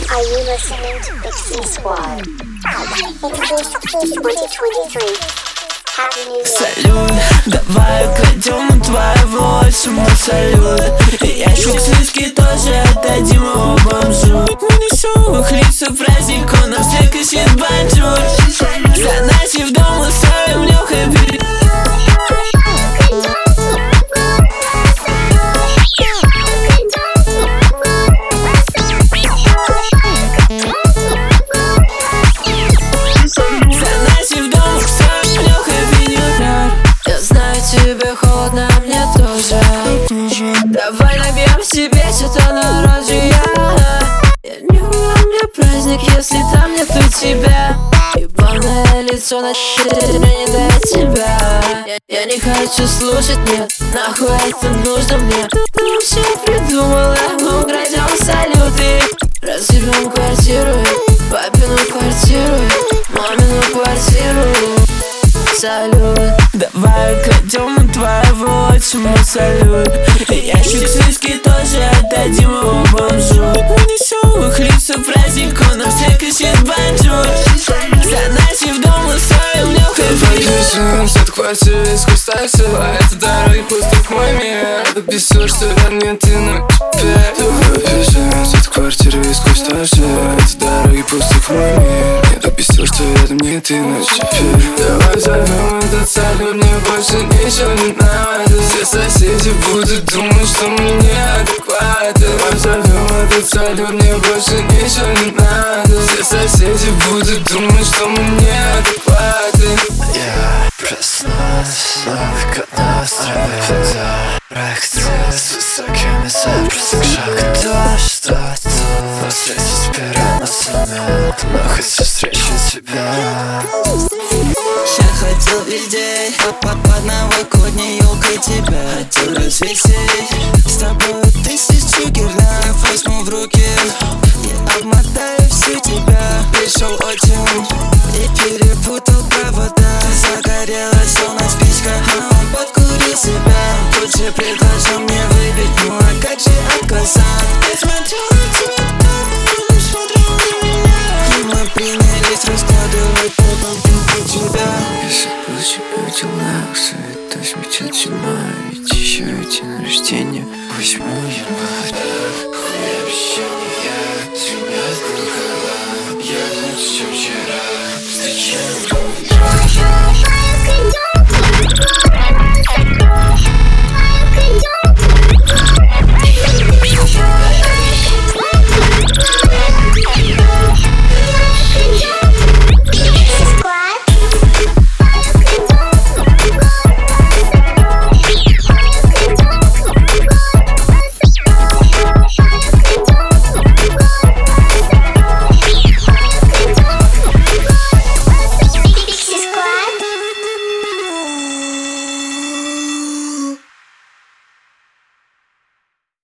Are you listening to Big C Squad? Introduced to 2023. Happy New Year. Салют, давай украдем у твоего отчима салют. И ящик с виски тоже отдадим его бомжу. На веселых лицах праздник, он нам всех ищет бонжур. Заначив дом, устроим легкое перед... Тебе холодно, мне тоже. Давай набьем себе что-то на оружие. Я не умею, мне праздник, если там нету тебя. Ебаное лицо на мне не до тебя. Я не хочу слушать, нет, нахуй это нужно мне. Ты вообще придумала, мы украдем салюты. Разъебем квартиру, папину квартиру, мамину квартиру. Салют, давай украдем у твоего отчима салют. И ящик с виски тоже отдадим его бомжу. На веселых лицах праздник, он нам всех ищет бонжур. Заначив дом, устроим легкое перед... От квартиры сквозь такси. По этой дороге пустых мой мир. Это бесит, что вернее ты, но теперь от квартиры сквозь такси. По этой дороге пустых мой мир. Это бесит, что рядом не ты, но теперь. Давай зовем этот салют, мне больше ничего не надо. Все соседи будут думать, что мы неадекваты. Давай зовем этот салют, мне больше ничего не надо. Все соседи будут думать, что мы неадекваты. Я проснулась, новый год на острове. Проекция с высокими запросами. Кто что-то встретить первым на самом. Но хочу встречать тебя. Я хотел везде, под новогодней елкой тебя хотел развеселить. С тобой тысячу гирлянд возьму в руки и обмотаю всю тебя. Пришел отчим и перепутал провода. Загорелась словно спичка, а он подкурил себя. Тут же предложил мне выпить, ну а как же отказать? Я смотрел на тебя, не смотрел на меня. И мы принялись раскладывать по тебя. Если бы у тебя дела, советуюсь мечтать зимой. Ведь еще и день рождения возьму я.